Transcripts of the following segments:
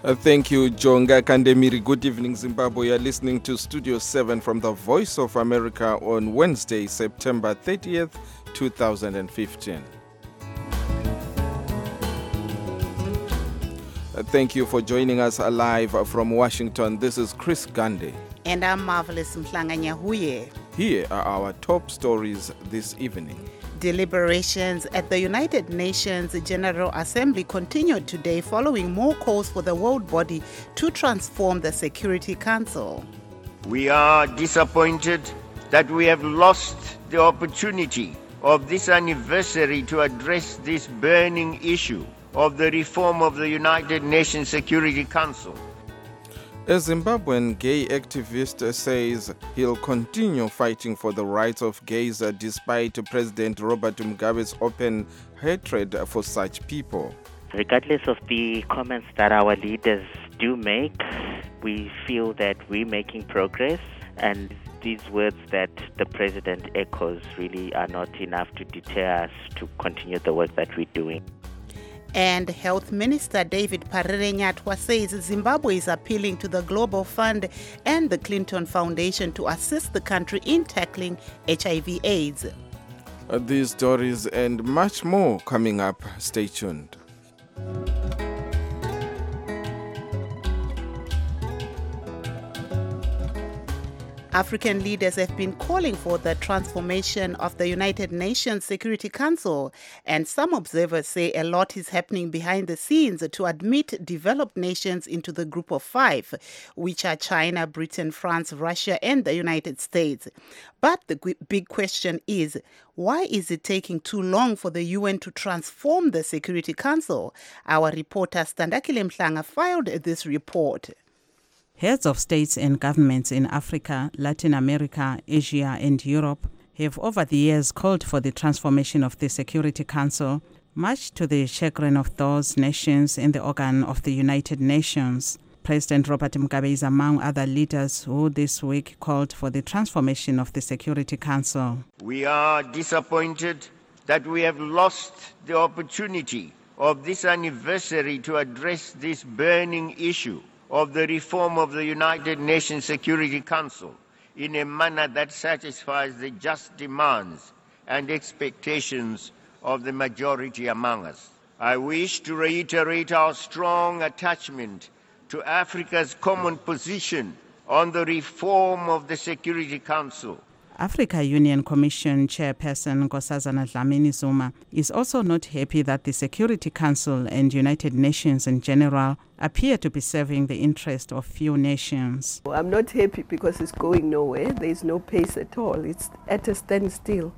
Thank you, Jonga Kandemiri. Good evening, Zimbabwe. You're listening to Studio 7 from the Voice of America on Wednesday, September 30th, 2015. Thank you for joining us live from Washington. This is Chris Gandhi. And I'm Marvelous Mhlanga-Nyahuye. Here are our top stories this evening. Deliberations at the United Nations General Assembly continued today following more calls for the world body to transform the Security Council. We are disappointed that we have lost the opportunity of this anniversary to address this burning issue of the reform of the United Nations Security Council. A Zimbabwean gay activist says he'll continue fighting for the rights of gays despite President Robert Mugabe's open hatred for such people. Regardless of the comments that our leaders do make, we feel that we're making progress, and these words that the president echoes really are not enough to deter us to continue the work that we're doing. And Health Minister David Parere-Nyatwa says Zimbabwe is appealing to the Global Fund and the Clinton Foundation to assist the country in tackling HIV/AIDS. These stories and much more coming up. Stay tuned. African leaders have been calling for the transformation of the United Nations Security Council, and some observers say a lot is happening behind the scenes to admit developed nations into the group of five, which are China, Britain, France, Russia, and the United States. But the big question is, why is it taking too long for the UN to transform the Security Council? Our reporter Standakile Mhlanga filed this report. Heads of states and governments in Africa, Latin America, Asia, and Europe have over the years called for the transformation of the Security Council, much to the chagrin of those nations in the organ of the United Nations. President Robert Mugabe is among other leaders who this week called for the transformation of the Security Council. We are disappointed that we have lost the opportunity of this anniversary to address this burning issue of the reform of the United Nations Security Council in a manner that satisfies the just demands and expectations of the majority among us. I wish to reiterate our strong attachment to Africa's common position on the reform of the Security Council. Africa Union Commission Chairperson Nkosazana Dlamini-Zuma is also not happy that the Security Council and United Nations in general appear to be serving the interest of few nations. I'm not happy because it's going nowhere. There is no pace at all. It's at a standstill,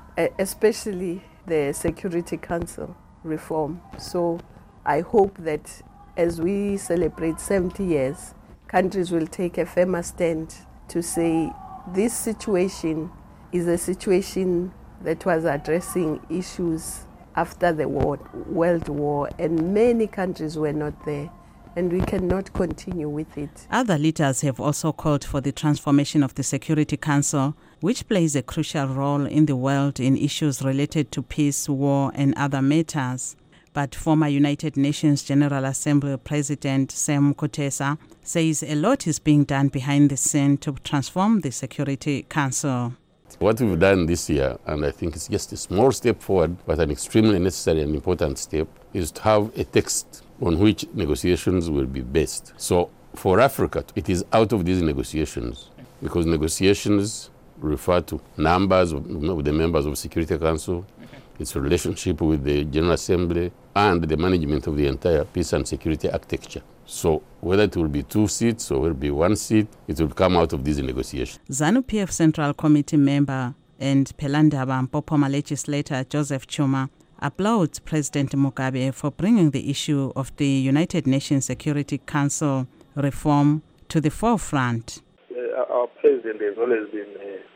especially the Security Council reform. So I hope that as we celebrate 70 years, countries will take a firmer stand to say this situation is a situation that was addressing issues after the World War, and many countries were not there, and we cannot continue with it. Other leaders have also called for the transformation of the Security Council, which plays a crucial role in the world in issues related to peace, war, and other matters. But former United Nations General Assembly President Sam Kutesa says a lot is being done behind the scene to transform the Security Council. What we've done this year, and I think it's just a small step forward, but an extremely necessary and important step, is to have a text on which negotiations will be based. So for Africa, it is out of these negotiations, because negotiations refer to numbers of the members of the Security Council, its relationship with the General Assembly, and the management of the entire peace and security architecture. So whether it will be 2 seats or will be 1 seat, it will come out of these negotiations. ZANU-PF Central Committee member and Pelandaba Mpopoma legislator Joseph Chuma applauds President Mugabe for bringing the issue of the United Nations Security Council reform to the forefront. Our president has always been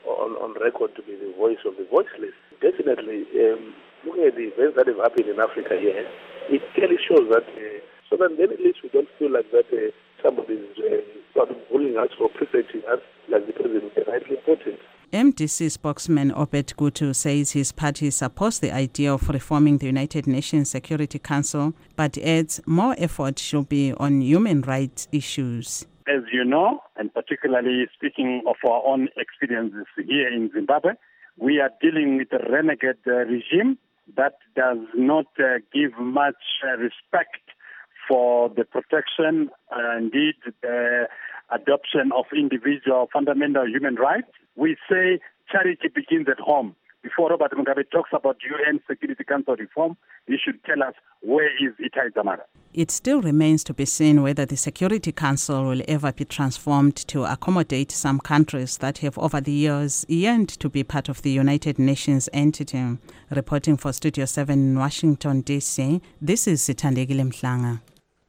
on record to be the voice of the voiceless. Definitely, looking at the events that have happened in Africa here, it clearly shows that, so that then at least we don't feel like that somebody is bullying us or protecting us, like the president rightly put it. MDC spokesman Obed Gutu says his party supports the idea of reforming the United Nations Security Council, but adds more effort should be on human rights issues. As you know, and particularly speaking of our own experiences here in Zimbabwe, we are dealing with a renegade regime that does not give much respect for the protection, indeed the adoption of individual fundamental human rights. We say charity begins at home. Before Robert Mugabe talks about UN Security Council reform, he should tell us, where is Itai Dzamara? It still remains to be seen whether the Security Council will ever be transformed to accommodate some countries that have over the years yearned to be part of the United Nations entity. Reporting for Studio 7 in Washington, D.C., this is Sithandegile Mhlanga.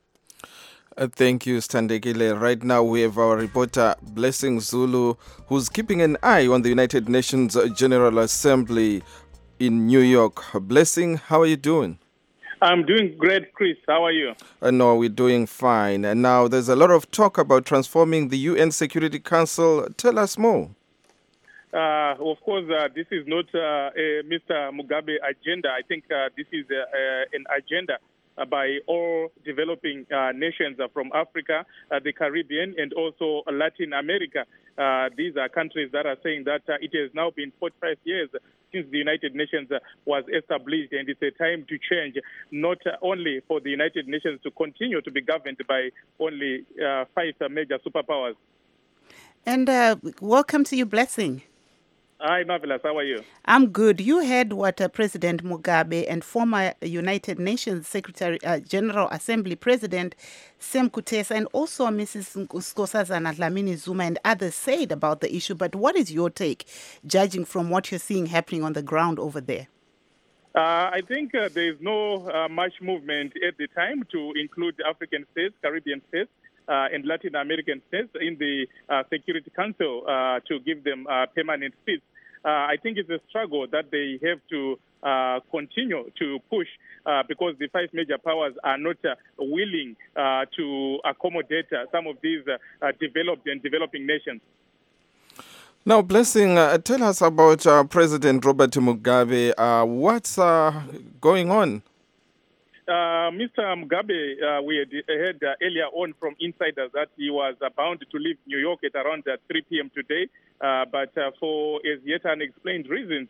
Thank you, Standegile. Right now we have our reporter Blessing Zulu, who's keeping an eye on the United Nations General Assembly in New York. Blessing, how are you doing? I'm doing great, Chris. How are you? No, we're doing fine. And now there's a lot of talk about transforming the UN Security Council. Tell us more. Of course, this is not a Mr. Mugabe agenda. I think this is an agenda by all developing nations from Africa, the Caribbean, and also Latin America. These are countries that are saying that it has now been 45 years since the United Nations was established, and it's a time to change, not only for the United Nations to continue to be governed by only 5 major superpowers. And welcome to you, Blessing. Hi, Marvelous. How are you? I'm good. You heard what President Mugabe and former United Nations Secretary General Assembly President Sam Kutesa and also Mrs. Nkosazana Dlamini Zuma and others said about the issue. But what is your take, judging from what you're seeing happening on the ground over there? I think there is no much movement at the time to include African states, Caribbean states, and Latin American states in the Security Council to give them permanent seats. I think it's a struggle that they have to continue to push because the 5 major powers are not willing to accommodate some of these developed and developing nations. Now, Blessing, tell us about President Robert Mugabe. What's going on? Mr. Mugabe, we had heard earlier on from insiders that he was bound to leave New York at around 3 p.m. today, but for as yet unexplained reasons,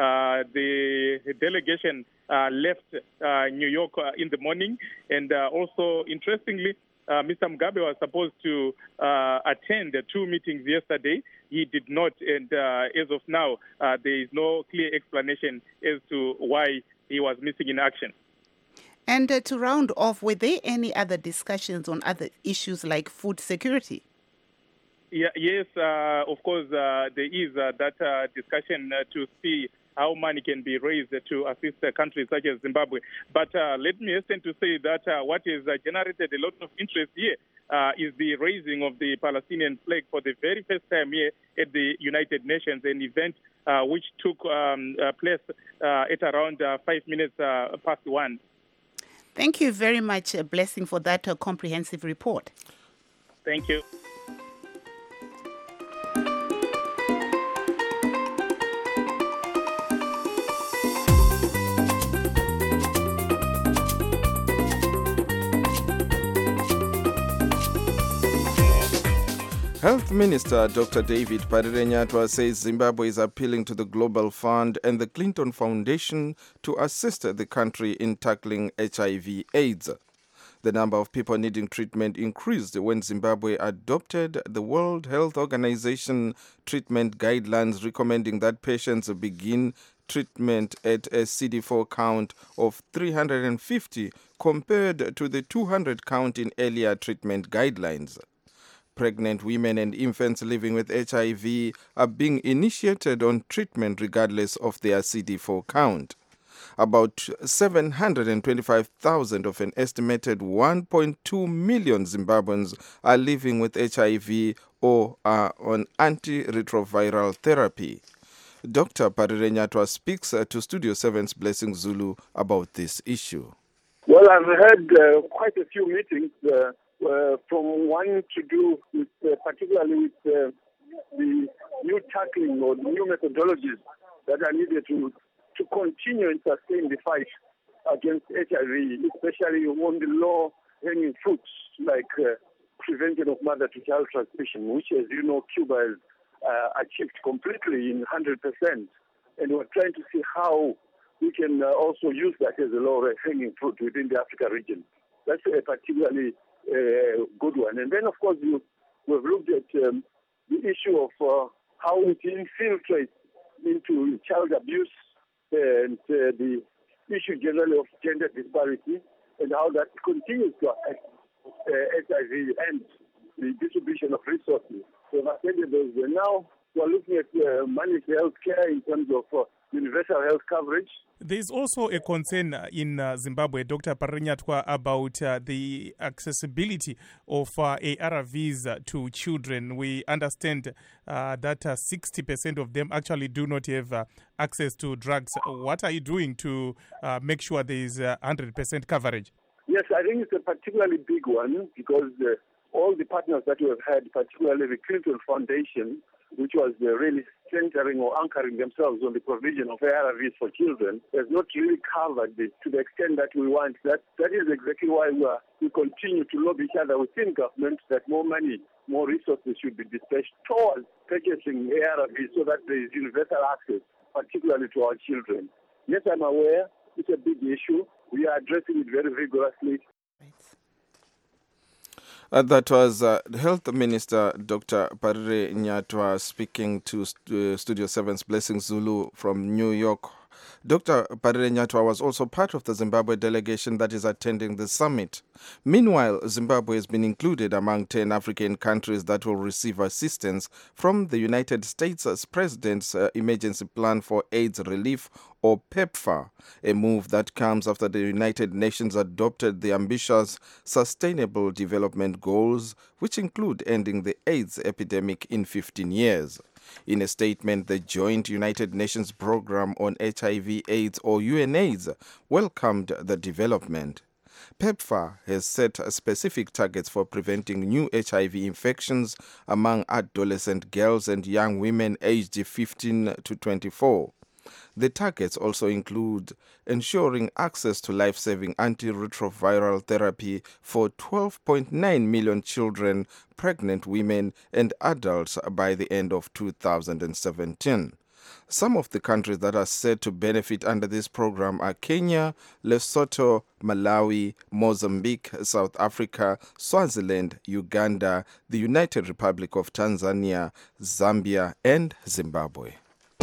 the delegation left New York in the morning. And also, interestingly, Mr. Mugabe was supposed to attend 2 meetings yesterday. He did not, and as of now, there is no clear explanation as to why he was missing in action. And to round off, were there any other discussions on other issues like food security? Yes, of course, there is that discussion to see how money can be raised to assist countries such as Zimbabwe. But let me hasten to say that what has generated a lot of interest here is the raising of the Palestinian flag for the very first time here at the United Nations, an event which took place at around 5 minutes past 1. Thank you very much, Blessing, for that comprehensive report. Thank you. Health Minister Dr. David Parirenyatwa says Zimbabwe is appealing to the Global Fund and the Clinton Foundation to assist the country in tackling HIV/AIDS. The number of people needing treatment increased when Zimbabwe adopted the World Health Organization treatment guidelines recommending that patients begin treatment at a CD4 count of 350 compared to the 200 count in earlier treatment guidelines. Pregnant women and infants living with HIV are being initiated on treatment regardless of their CD4 count. About 725,000 of an estimated 1.2 million Zimbabweans are living with HIV or are on antiretroviral therapy. Dr. Parirenyatwa speaks to Studio 7's Blessing Zulu about this issue. Well, I've had quite a few meetings from one to do with, particularly with the new tackling or the new methodologies that are needed to continue and sustain the fight against HIV, especially on the low-hanging fruits like prevention of mother-to-child transmission, which, as you know, Cuba has achieved completely in 100%. And we're trying to see how we can also use that as a low-hanging fruit within the Africa region. That's a particularly good one. And then, of course, we've looked at the issue of how we can infiltrate into child abuse and the issue generally of gender disparity and how that continues to affect HIV and the distribution of resources. So I've attended those. And now we're looking at managed health care in terms of universal health coverage. There's also a concern in Zimbabwe, Dr. Parinyatwa, about the accessibility of ARVs to children. We understand that 60% of them actually do not have access to drugs. What are you doing to make sure there is 100% coverage? Yes, I think it's a particularly big one because all the partners that we have had, particularly the Clinton Foundation, which was really centering or anchoring themselves on the provision of ARVs for children, has not really covered this to the extent that we want. That is exactly why we continue to lobby each other within government that more money, more resources should be dispatched towards purchasing ARVs so that there is universal access, particularly to our children. Yes, I'm aware it's a big issue. We are addressing it very vigorously. That was Health Minister Dr. Parinyatwa speaking to Studio 7's Blessing Zulu from New York. Dr. Parinyatwa was also part of the Zimbabwe delegation that is attending the summit. Meanwhile, Zimbabwe has been included among 10 African countries that will receive assistance from the United States President's Emergency Plan for AIDS Relief, or PEPFAR, a move that comes after the United Nations adopted the ambitious Sustainable Development Goals, which include ending the AIDS epidemic in 15 years. In a statement, the Joint United Nations Programme on HIV/AIDS, or UNAIDS, welcomed the development. PEPFAR has set specific targets for preventing new HIV infections among adolescent girls and young women aged 15 to 24. The targets also include ensuring access to life-saving antiretroviral therapy for 12.9 million children, pregnant women, and adults by the end of 2017. Some of the countries that are said to benefit under this program are Kenya, Lesotho, Malawi, Mozambique, South Africa, Swaziland, Uganda, the United Republic of Tanzania, Zambia, and Zimbabwe.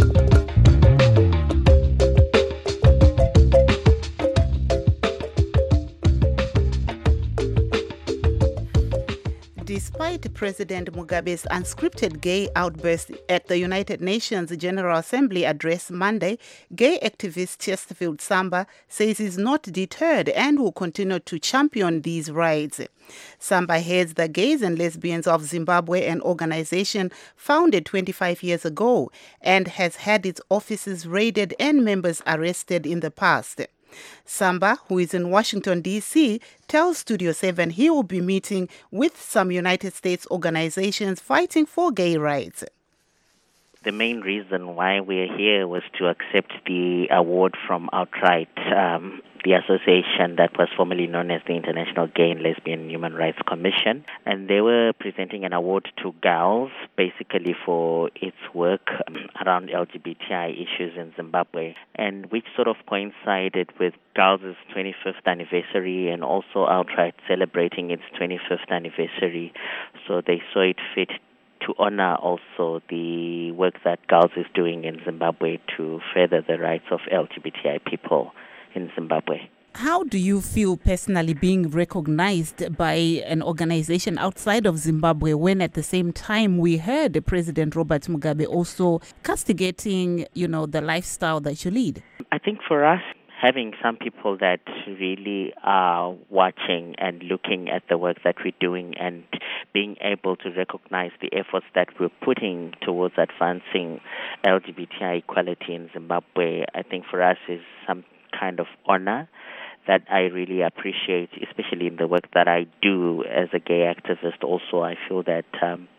Despite President Mugabe's unscripted gay outburst at the United Nations General Assembly address Monday, gay activist Chesterfield Samba says he's not deterred and will continue to champion these rights. Samba heads the Gays and Lesbians of Zimbabwe, an organization founded 25 years ago and has had its offices raided and members arrested in the past. Samba, who is in Washington, D.C., tells Studio 7 he will be meeting with some United States organizations fighting for gay rights. The main reason why we're here was to accept the award from Outright, the association that was formerly known as the International Gay and Lesbian Human Rights Commission. And they were presenting an award to GALS, basically for its work around LGBTI issues in Zimbabwe, and which sort of coincided with GALS' 25th anniversary and also Outright celebrating its 25th anniversary. So they saw it fit to honor also the work that GALS is doing in Zimbabwe to further the rights of LGBTI people in Zimbabwe. How do you feel personally being recognized by an organization outside of Zimbabwe when at the same time we heard President Robert Mugabe also castigating, the lifestyle that you lead? I think for us, having some people that really are watching and looking at the work that we're doing and being able to recognize the efforts that we're putting towards advancing LGBTI equality in Zimbabwe, I think for us is some kind of honor that I really appreciate, especially in the work that I do as a gay activist. Also, I feel that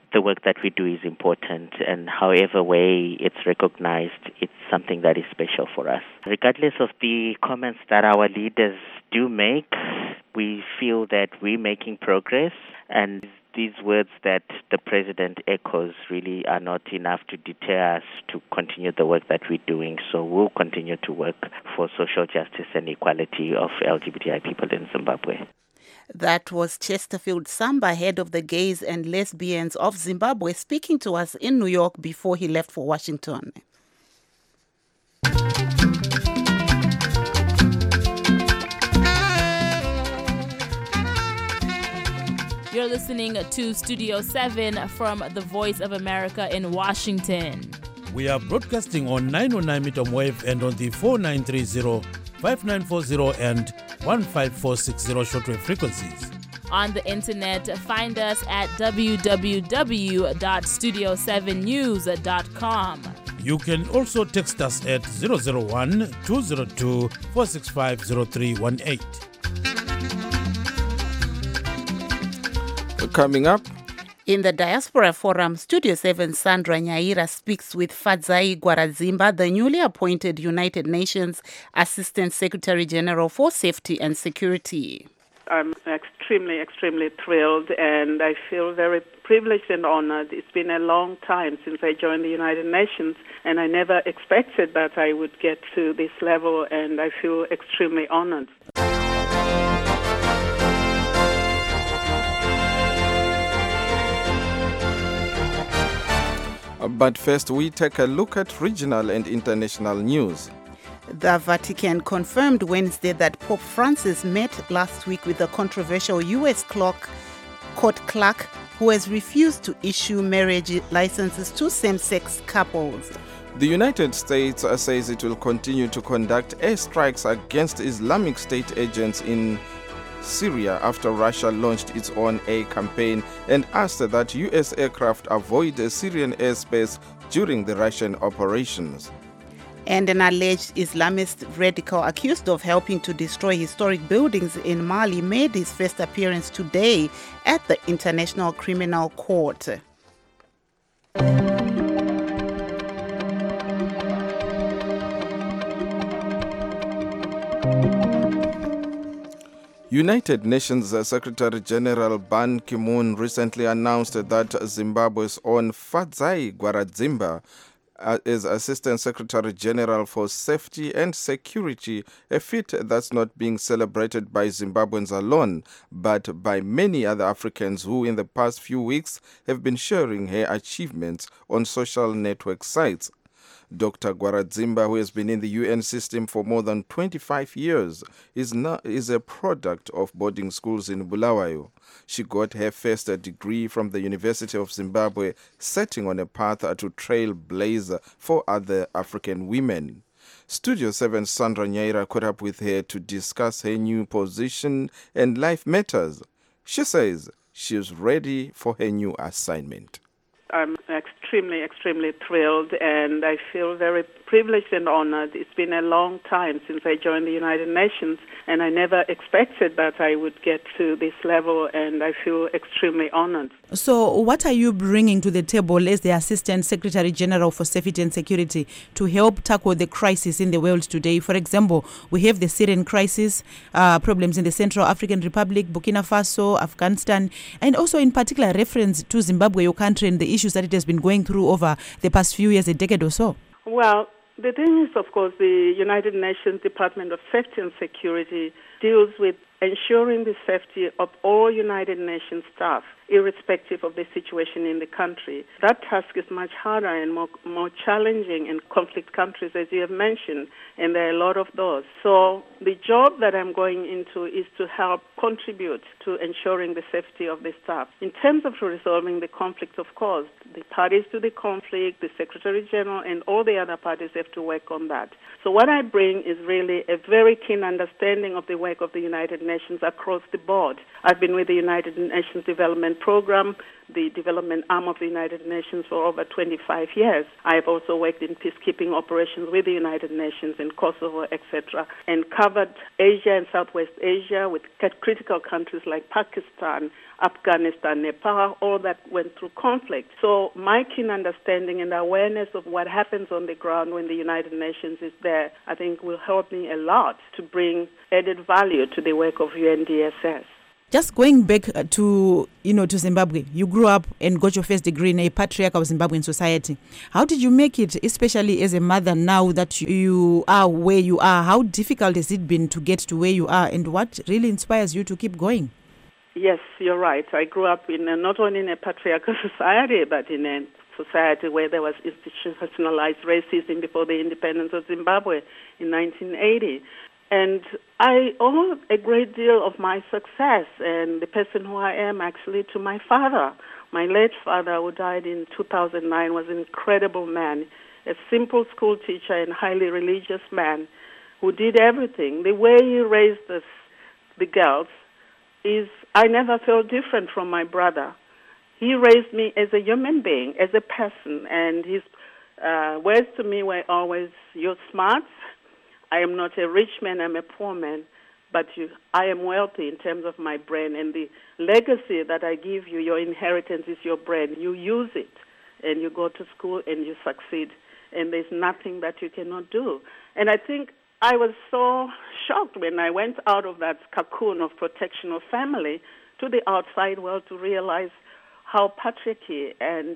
the work that we do is important, and however way it's recognized, it's something that is special for us. Regardless of the comments that our leaders do make, we feel that we're making progress, and these words that the President echoes really are not enough to deter us to continue the work that we're doing. So we'll continue to work for social justice and equality of LGBTI people in Zimbabwe. That was Chesterfield Samba, head of the Gays and Lesbians of Zimbabwe, speaking to us in New York before he left for Washington. You're listening to Studio 7 from the Voice of America in Washington. We are broadcasting on 909 meter wave and on the 4930, 5940 and 15460 shortwave frequencies. On the internet, find us at www.studio7news.com. You can also text us at 001-202-465-0318. Coming up, in the Diaspora Forum, Studio 7 Sandra Nyaira speaks with Fadzai Gwaradzimba, the newly appointed United Nations Assistant Secretary General for Safety and Security. I'm extremely thrilled, and I feel very privileged and honored. It's been a long time since I joined the United Nations, and I never expected that I would get to this level, and I feel extremely honored. But first, we take a look at regional and international news. The Vatican confirmed Wednesday that Pope Francis met last week with the controversial U.S. court clerk who has refused to issue marriage licenses to same-sex couples. The United States says it will continue to conduct airstrikes against Islamic State agents in Syria after Russia launched its own air campaign and asked that U.S. aircraft avoid Syrian airspace during the Russian operations. And an alleged Islamist radical accused of helping to destroy historic buildings in Mali made his first appearance today at the International Criminal Court. United Nations Secretary General Ban Ki-moon recently announced that Zimbabwe's own Fadzai Gwaradzimba is Assistant Secretary General for Safety and Security, a feat that's not being celebrated by Zimbabweans alone, but by many other Africans who in the past few weeks have been sharing her achievements on social network sites. Dr. Gwaradzimba, who has been in the UN system for more than 25 years, is a product of boarding schools in Bulawayo. She got her first degree from the University of Zimbabwe, setting on a path to trailblaze for other African women. Studio 7 Sandra Nyaira caught up with her to discuss her new position and life matters. She says she's ready for her new assignment. I'm extremely thrilled, and I feel very privileged and honored. It's been a long time since I joined the United Nations, and I never expected that I would get to this level, and I feel extremely honored. So what are you bringing to the table as the Assistant Secretary General for Safety and Security to help tackle the crisis in the world today? For example, we have the Syrian crisis, problems in the Central African Republic, Burkina Faso, Afghanistan, and also in particular reference to Zimbabwe, your country, and the issues that it has been going through over the past few years, a decade or so. Well, the thing is, of course, the United Nations Department of Safety and Security deals with ensuring the safety of all United Nations staff, irrespective of the situation in the country. That task is much harder and more challenging in conflict countries, as you have mentioned, and there are a lot of those. So the job that I'm going into is to help contribute to ensuring the safety of the staff. In terms of resolving the conflict, of course, the parties to the conflict, the Secretary General, and all the other parties have to work on that. So what I bring is really a very keen understanding of the work of the United Nations across the board. I've been with the United Nations Development Program, the development arm of the United Nations for over 25 years. I have also worked in peacekeeping operations with the United Nations in Kosovo, etc., and covered Asia and Southwest Asia with critical countries like Pakistan, Afghanistan, Nepal, all that went through conflict. So my keen understanding and awareness of what happens on the ground when the United Nations is there, I think will help me a lot to bring added value to the work of UNDSS. Just going back to Zimbabwe, you grew up and got your first degree in a patriarchal Zimbabwean society. How did you make it, especially as a mother now that you are where you are? How difficult has it been to get to where you are, and what really inspires you to keep going? Yes, you're right. I grew up not only in a patriarchal society, but in a society where there was institutionalized racism before the independence of Zimbabwe in 1980. And I owe a great deal of my success and the person who I am actually to my father. My late father, who died in 2009, was an incredible man, a simple school teacher and highly religious man who did everything. The way he raised the girls is, I never felt different from my brother. He raised me as a human being, as a person, and his words to me were always, "You're smart. I am not a rich man, I'm a poor man, but I am wealthy in terms of my brain, and the legacy that I give you, your inheritance is your brain. You use it, and you go to school, and you succeed, and there's nothing that you cannot do." And I think I was so shocked when I went out of that cocoon of protection of family to the outside world to realize how patriarchy and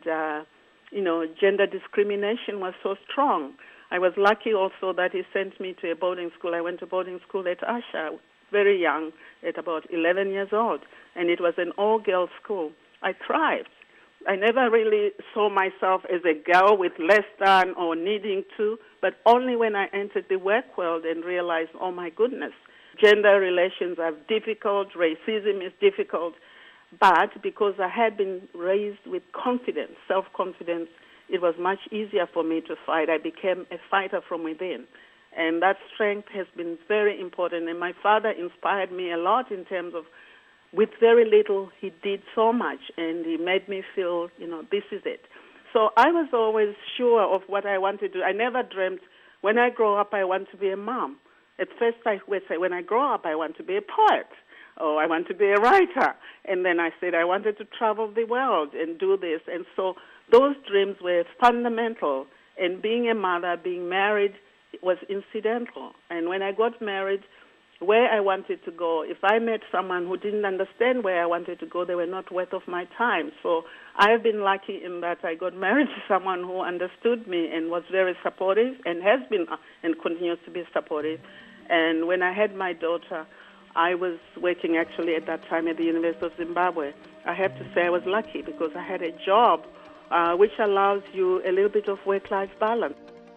gender discrimination was so strong. I was lucky also that he sent me to a boarding school. I went to boarding school at Asha, very young, at about 11 years old, and it was an all-girls school. I thrived. I never really saw myself as a girl with less than or needing to, but only when I entered the work world and realized, oh my goodness, gender relations are difficult, racism is difficult, but because I had been raised with confidence, self-confidence, it was much easier for me to fight. I became a fighter from within. And that strength has been very important. And my father inspired me a lot in terms of, with very little, he did so much. And he made me feel, this is it. So I was always sure of what I wanted to do. I never dreamt, when I grow up, I want to be a mom. At first, I would say, when I grow up, I want to be a poet. Or I want to be a writer. And then I said I wanted to travel the world and do this. And so those dreams were fundamental, and being a mother, being married was incidental. And when I got married, where I wanted to go, if I met someone who didn't understand where I wanted to go, they were not worth of my time. So I've been lucky in that I got married to someone who understood me and was very supportive and has been and continues to be supportive. And when I had my daughter, I was working actually at that time at the University of Zimbabwe. I have to say I was lucky because I had a job which allows you a little bit of work-life balance.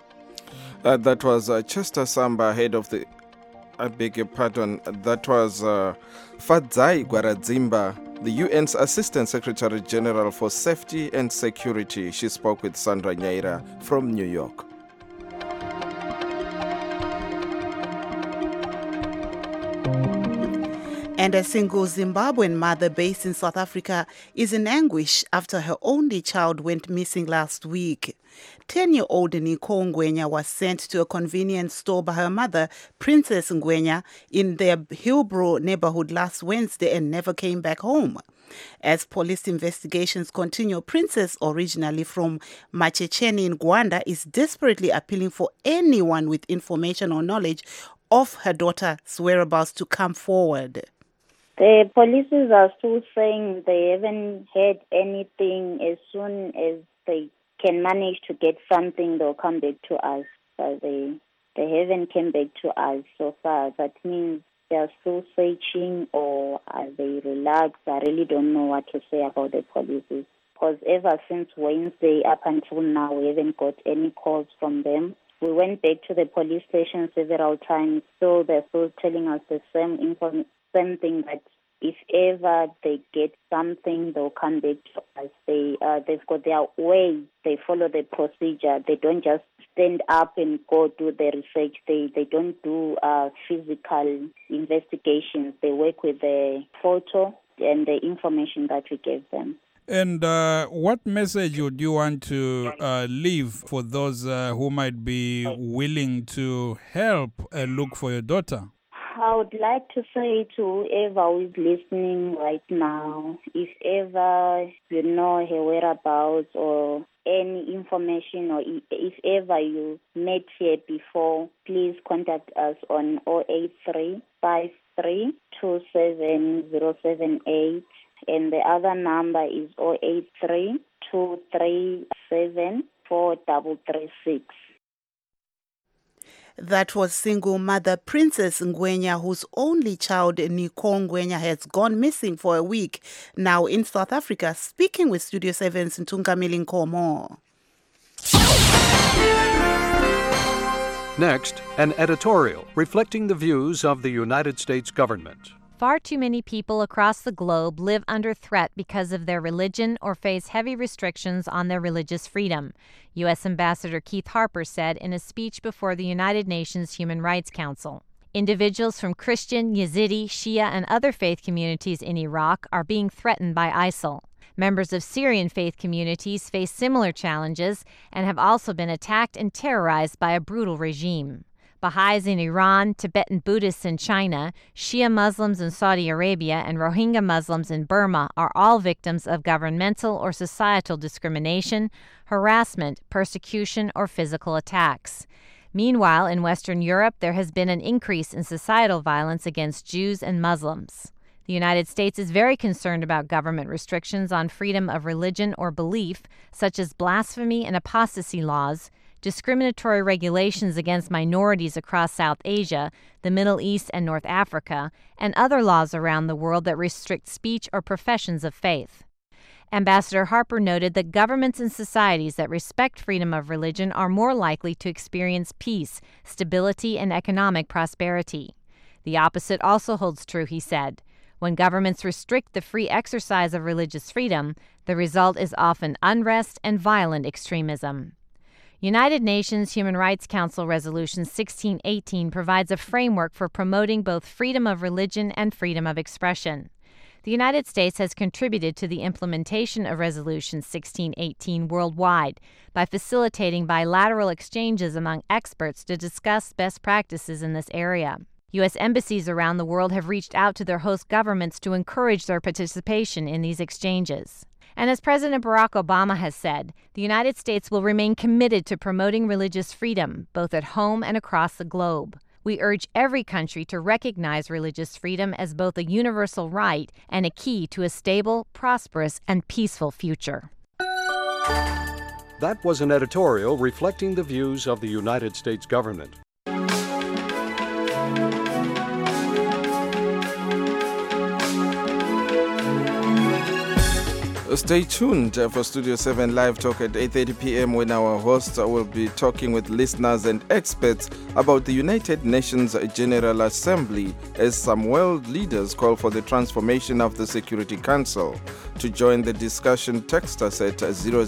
That was Chester Samba, head of the... I beg your pardon. That was Fadzai Gwaradzimba, the UN's Assistant Secretary General for Safety and Security. She spoke with Sandra Nyaira from New York. And a single Zimbabwean mother based in South Africa is in anguish after her only child went missing last week. 10-year-old Nicole Ngwenya was sent to a convenience store by her mother, Princess Ngwenya, in their Hillbrow neighborhood last Wednesday and never came back home. As police investigations continue, Princess, originally from Machecheni in Rwanda, is desperately appealing for anyone with information or knowledge of her daughter's whereabouts to come forward. The police are still saying they haven't heard anything. As soon as they can manage to get something, they'll come back to us. But they haven't come back to us so far. That means they're still searching, or are they relaxed? I really don't know what to say about the police. Because ever since Wednesday up until now, we haven't got any calls from them. We went back to the police station several times, so they're still telling us the same thing, that if ever they get something, they'll come back to us. They've got their way. They follow the procedure. They don't just stand up and go do the research. They don't do physical investigations. They work with the photo and the information that we gave them. And what message would you want to leave for those who might be willing to help look for your daughter? I would like to say to whoever who is listening right now, if ever you know her whereabouts or any information, or if ever you met her before, please contact us on 083 53 27078, and the other number is 083 237 4336. That was single mother Princess Ngwenya, whose only child, Nicole Ngwenya, has gone missing for a week now in South Africa, speaking with Studio 7's Ntungamili Nkomo. Next, an editorial reflecting the views of the United States government. Far too many people across the globe live under threat because of their religion or face heavy restrictions on their religious freedom, U.S. Ambassador Keith Harper said in a speech before the United Nations Human Rights Council. Individuals from Christian, Yazidi, Shia, and other faith communities in Iraq are being threatened by ISIL. Members of Syrian faith communities face similar challenges and have also been attacked and terrorized by a brutal regime. Baha'is in Iran, Tibetan Buddhists in China, Shia Muslims in Saudi Arabia, and Rohingya Muslims in Burma are all victims of governmental or societal discrimination, harassment, persecution, or physical attacks. Meanwhile, in Western Europe, there has been an increase in societal violence against Jews and Muslims. The United States is very concerned about government restrictions on freedom of religion or belief, such as blasphemy and apostasy laws, discriminatory regulations against minorities across South Asia, the Middle East, and North Africa, and other laws around the world that restrict speech or professions of faith. Ambassador Harper noted that governments and societies that respect freedom of religion are more likely to experience peace, stability, and economic prosperity. The opposite also holds true, he said. When governments restrict the free exercise of religious freedom, the result is often unrest and violent extremism. United Nations Human Rights Council Resolution 1618 provides a framework for promoting both freedom of religion and freedom of expression. The United States has contributed to the implementation of Resolution 1618 worldwide by facilitating bilateral exchanges among experts to discuss best practices in this area. U.S. embassies around the world have reached out to their host governments to encourage their participation in these exchanges. And as President Barack Obama has said, the United States will remain committed to promoting religious freedom, both at home and across the globe. We urge every country to recognize religious freedom as both a universal right and a key to a stable, prosperous, and peaceful future. That was an editorial reflecting the views of the United States government. Stay tuned for Studio 7 Live Talk at 8:30 p.m. when our hosts will be talking with listeners and experts about the United Nations General Assembly as some world leaders call for the transformation of the Security Council. To join the discussion, text us at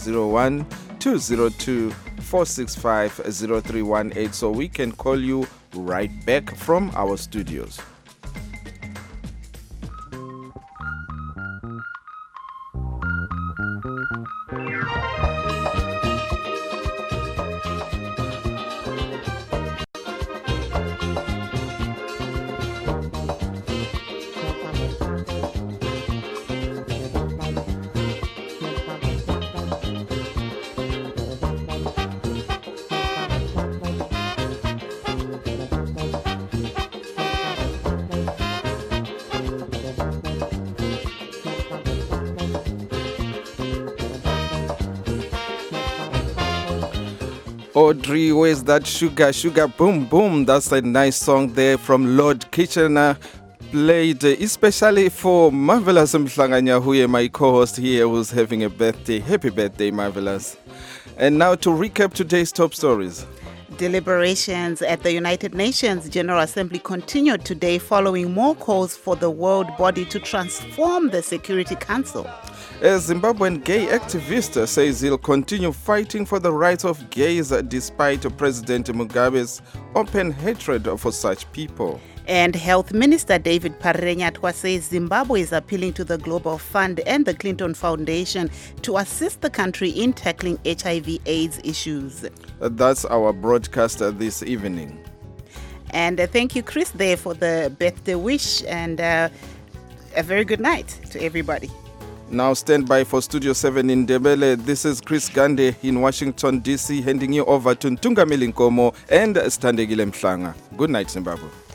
001-202-465-0318 so we can call you right back from our studios. Audrey, where's that sugar, sugar, boom, boom? That's a nice song there from Lord Kitchener, played especially for Marvelous Mhlanganya, who is my co-host here, who's having a birthday. Happy birthday, Marvelous. And now to recap today's top stories. Deliberations at the United Nations General Assembly continued today following more calls for the world body to transform the Security Council. A Zimbabwean gay activist says he'll continue fighting for the rights of gays despite President Mugabe's open hatred for such people. And Health Minister David Parrenyatwa says Zimbabwe is appealing to the Global Fund and the Clinton Foundation to assist the country in tackling HIV/AIDS issues. That's our broadcast this evening. And thank you, Chris, there for the birthday wish, and a very good night to everybody. Now stand by for Studio 7 in Ndebele. This is Chris Gande in Washington, D.C., handing you over to Ntungamili Nkomo and Standegile Mhlanga. Good night, Zimbabwe.